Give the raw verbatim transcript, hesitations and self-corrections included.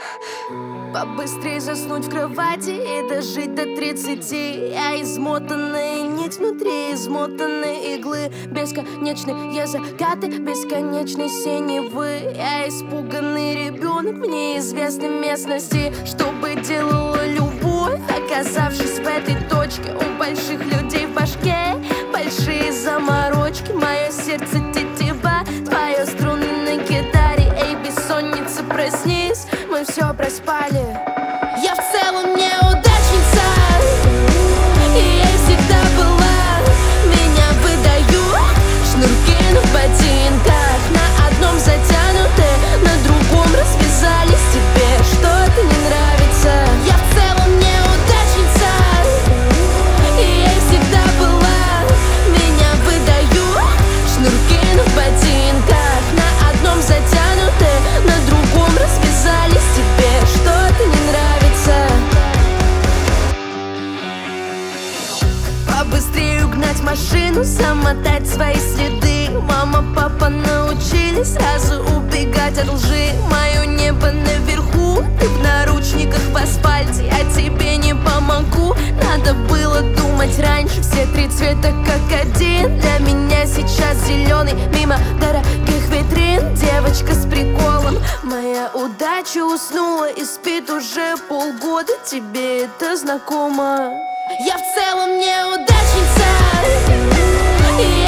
Побыстрее заснуть в кровати и дожить до тридцати. Я измотанная нить внутри измотанной иглы. Бесконечные закаты, бесконечной синевы. Я испуганный ребенок в неизвестной местности. Что бы делала любовь, оказавшись в этой точке? У больших людей в башке большие заморочки. Мое сердце тетива, твое струны на гитаре. Эй, бессонница, проснись, мы все проспали. Я в целом неудачница, и я всегда была. Меня выдают шнурки на ботинках. На одном затянуты, на другом развязались. Тебе что-то не нравится. Я в целом неудачница, и я всегда была. Меня выдают шнурки на ботинках. На одном затянуты, на другом развязались. Тебе что-то не нравится. Побыстрее угнать машину, замотать свои следы. Мама, папа научились сразу убегать от лжи. Мое небо наверху, ты в наручниках в асфальте. Я тебе не помогу, надо было думать раньше. Все три цвета как один, для меня сейчас зеленый. Мимо дорогих витрин, девочка с приколом. Моя удача уснула и спит уже полгода. Тебе это знакомо? Я в целом неудачница, и